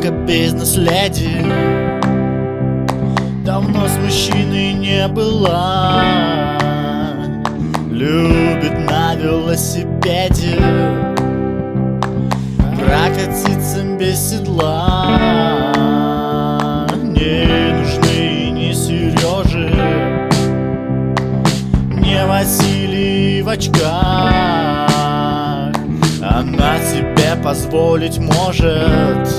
Девушка бизнес-леди давно с мужчиной не была. Любит на велосипеде прокатиться без седла. Не нужны ни Сережи, не Василий в очках. Она себе позволить может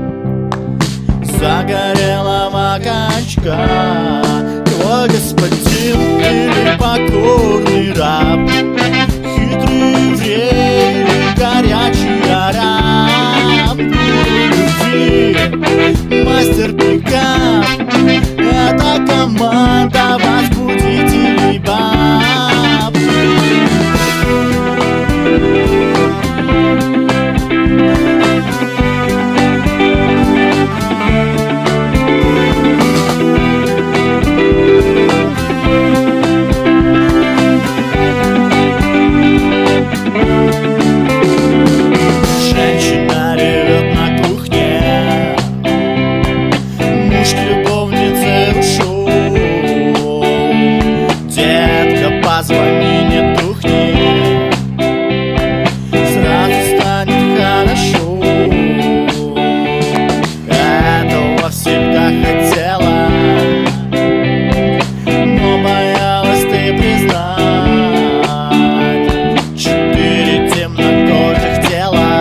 загорелого качка. Твой господин или покорный раб, хитрый еврей или горячий араб, любви мастер пикап. Это команда возбудителей баб. Позвони, не тухни, сразу станет хорошо. Этого всегда хотела, но боялась ты признать. 4 темнокожих тела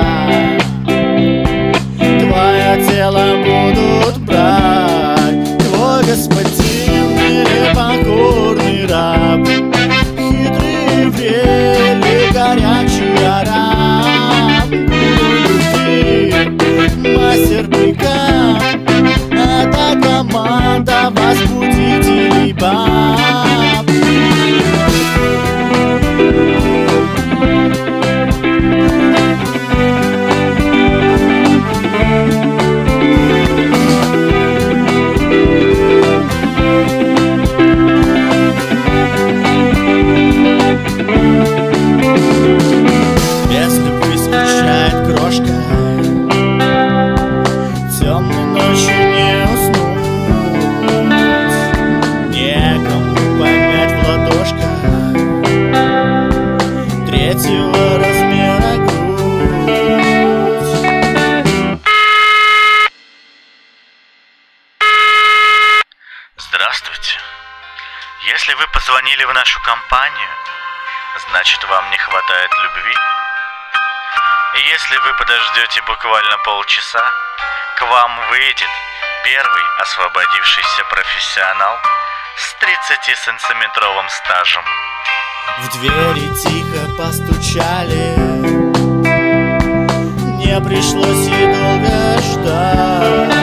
твое тело будут брать. Твой господин или покорный раб, или горячий араб, любви мастер пикап. Это команда возбудителей баб. Темной ночью не уснуть, некому помять в ладошках третьего размера грудь. Здравствуйте. Если вы позвонили в нашу компанию, значит, вам не хватает любви. И если вы подождете буквально полчаса, к вам выйдет первый освободившийся профессионал с 30-сантиметровым стажем. В двери тихо постучали, не пришлось и долго ждать.